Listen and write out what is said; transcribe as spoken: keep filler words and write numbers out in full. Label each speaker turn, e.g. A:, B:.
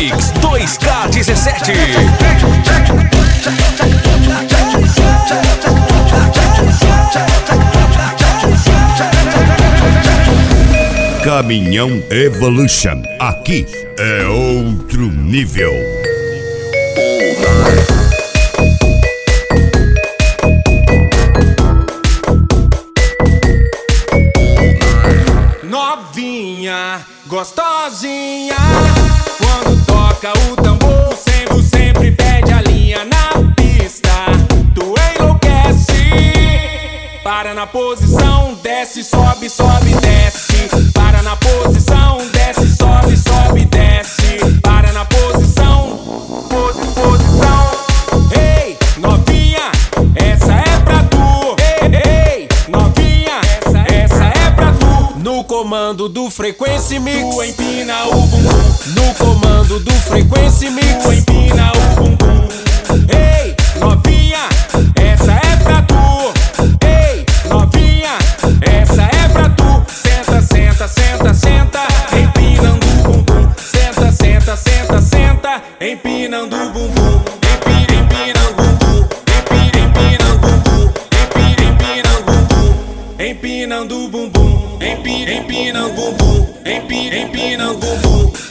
A: Mix dois K dezessete.
B: Caminhão Evolution, aqui é outro nível.
C: Novinha, gostosinha, quando toca o tambor, sempre, sempre pede a linha na pista. Tu enlouquece, para na posição, desce, sobe, sobe, desce. Para na posição, desce, sobe, sobe, desce. Para na posição, pose, posição. Ei, novinha, essa é pra tu. Ei, ei, novinha, essa, essa é pra tu. No comando do Frequency Mix, tu empina o bumbum. No comando do Frequency Mix, tu empina o bumbum. Ei, novinha, essa é pra tu. Ei, novinha, essa é pra tu. Senta, senta, senta, senta, empinando o bumbum. Senta, senta, senta, senta, empinando o bumbum. Empina, empina o bumbum. Empina, empina o bumbum. Empina, empina o bumbum. Empinando o bumbum. Empina, empina o bumbum. Empina, empina o bumbum.